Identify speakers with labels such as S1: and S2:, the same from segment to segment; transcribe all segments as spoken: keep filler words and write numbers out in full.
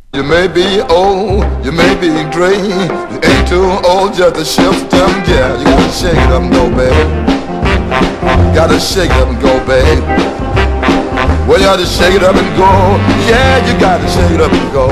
S1: You may be old, you may be gray, you ain't too old just to shift them, yeah. You gotta shake it up and go, baby. Gotta shake it up and go, baby. Well, you gotta shake it up and go, yeah, you gotta shake it up and go.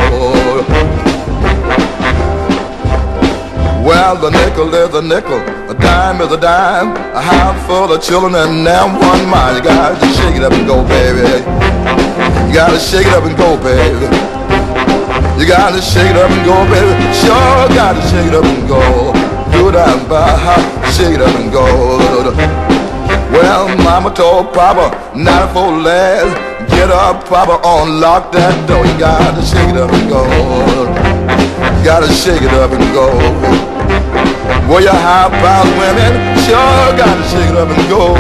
S1: Well, the nickel is a nickel, a dime is a dime, a house full of children and now one mind. You gotta shake it up and go, baby. You gotta shake it up and go, baby. You gotta shake it up and go, baby. Sure gotta shake it up and go. Do that, bah, shake it up and go. Well, mama told papa, not for last. Get up, papa, unlock that door. You gotta shake it up and go. You gotta shake it up and go. Well, you high-powered women, sure gotta shake it up and go.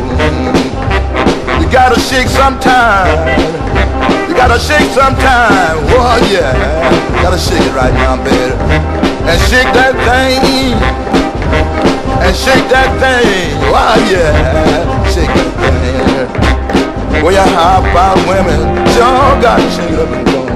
S1: You gotta shake sometime. You gotta shake sometime, oh yeah. Gotta shake it right now, baby. And shake that thing. And shake that thing, oh yeah. Shake that thing. Well, you high-powered women, sure gotta shake it up and go.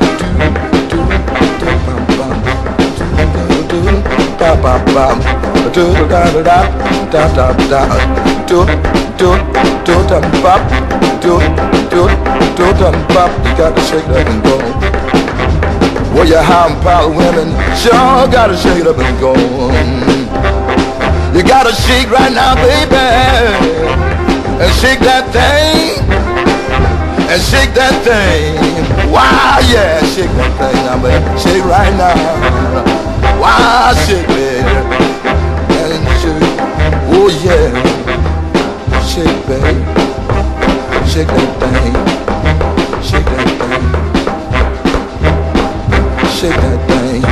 S1: You got to shake it up and go. Well, you high-powered women sure got to shake it up and go. You got to shake right now, baby, and shake that thing, and shake that thing. Wow, yeah, shake that thing now, baby. Shake right now. Wow, shake, baby, and shake. Oh yeah, shake, baby. Shake that thing. Shake that thing. Shake that thing.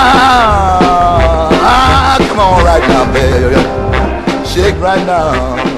S1: Wow! Ah, come on right now, baby. Shake right now.